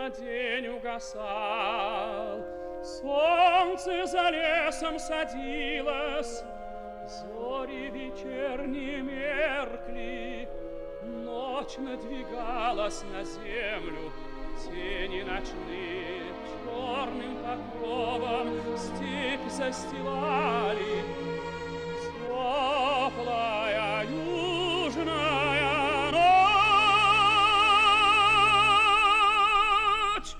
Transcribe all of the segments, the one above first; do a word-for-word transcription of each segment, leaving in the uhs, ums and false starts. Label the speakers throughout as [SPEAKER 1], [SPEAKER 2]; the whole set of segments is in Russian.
[SPEAKER 1] словно день угасал. Солнце за лесом садилось, зори вечерние меркли, ночь надвигалась на землю, тени ночные черным покровом степь застилали. Теплая южная ночь,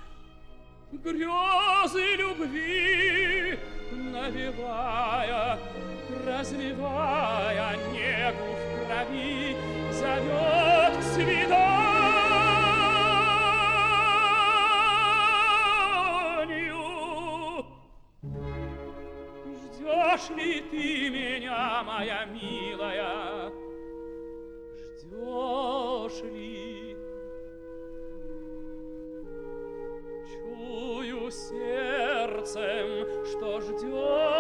[SPEAKER 1] грезы любви навевая, разливая негу в крови, зовет к свиданию. Ждешь ли ты меня, моя милая? Ждешь ли? Чую сердцем, что ждешь.